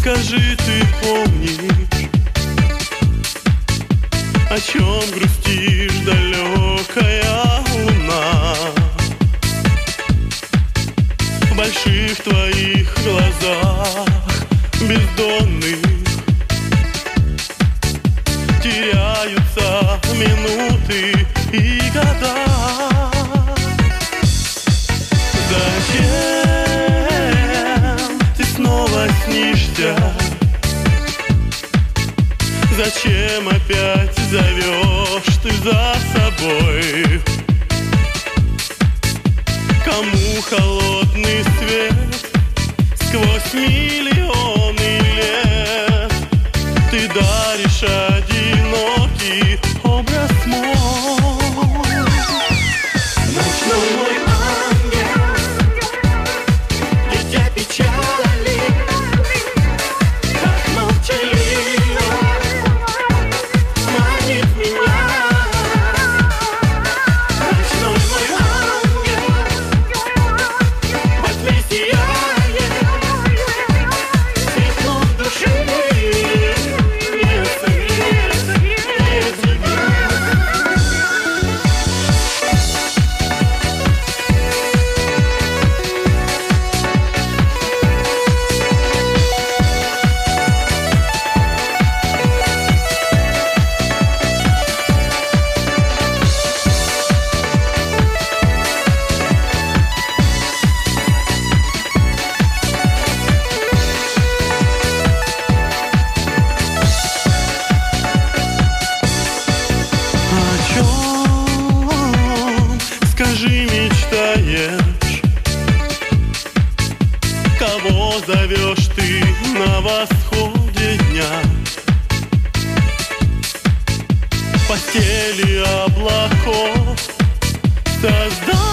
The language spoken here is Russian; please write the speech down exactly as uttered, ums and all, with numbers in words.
Скажи, ты помнишь, о чем грустишь, далекая луна? В больших твоих глазах бездонных теряются минуты и года. Зачем ты снова снишься? Зачем опять зовешь ты за собой? Кому холодный свет сквозь миллионы лет ты даришь одинокий образ мой? Ночной мой ангел, дитя печали, как молчаливо манит меня. Ночной мой ангел, во тьме сияет, светлом души не согрет, не тебя. О чем, скажи, мечтаешь? Кого зовешь ты на восходе дня? В постели облаков создай